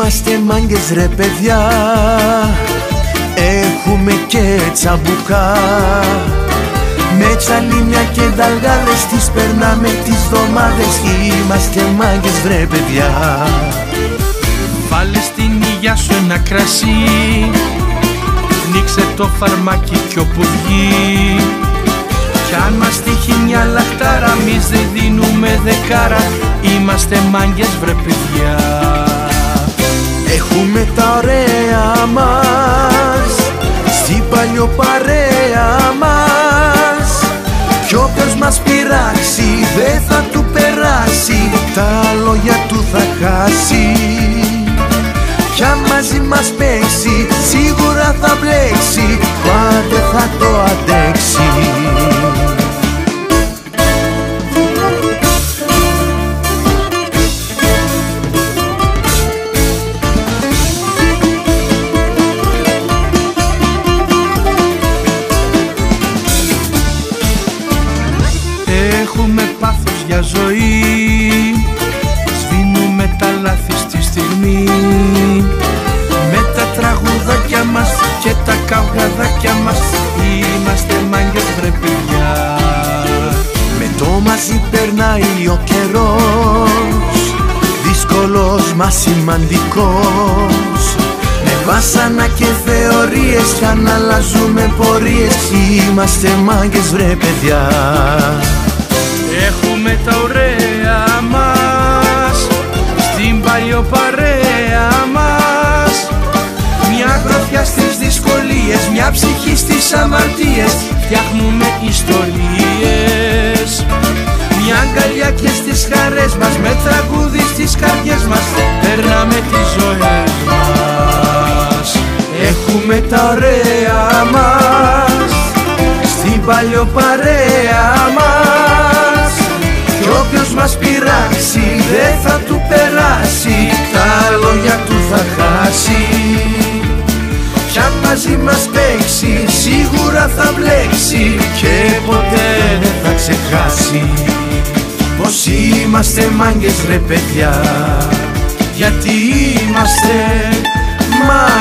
Είμαστε μάγκες ρε παιδιά, έχουμε και τσαμπουκά. Με τσαλίμια και δαλγάδες τις περνάμε τις εβδομάδες. Είμαστε μάγκες βρε παιδιά. Βάλε στην υγειά σου ένα κρασί, πνίξε το φαρμάκι κι όπου βγει. Κι αν μας τύχει μια λαχτάρα, εμείς δεν δίνουμε δεκάρα. Είμαστε μάγκες βρε παιδιά. Έχουμε τα ωραία μας στην παλιοπαρέα μας. Κι όποιος μας πειράξει δεν θα του περάσει, τα λόγια του θα χάσει. Κι αν μαζί μας παίξει σίγουρα θα μπλέξει, πάντα θα το αντέξει. Έχουμε πάθος για ζωή, σβήνουμε τα λάθη στη στιγμή. Με τα τραγουδάκια μας και τα καυγαδάκια μας, είμαστε μάγκες βρε παιδιά. Με το μαζί περνάει ο καιρός, δύσκολος μα σημαντικός. Με βάσανα και θεωρίες κι αν αλλάζουμε πορείες, είμαστε μάγκες βρε παιδιά. Έχουμε τα ωραία μας στην παλιοπαρέα μας. Μια γροθιά στις δυσκολίες, μια ψυχή στις αμαρτίες, φτιάχνουμε ιστορίες. Μια αγκαλιά και στις χαρές μας, με τραγούδι στις καρδιές μας, περνάμε τις ζωές μας. Έχουμε τα ωραία μας στην παλιοπαρέα μας. Κι όποιος μας πειράξει δεν θα του περάσει, τα λόγια του θα χάσει. Κι αν μαζί μας παίξει σίγουρα θα μπλέξει και ποτέ δεν θα ξεχάσει πως είμαστε μάγκες ρε παιδιά. Γιατί είμαστε μάγκες.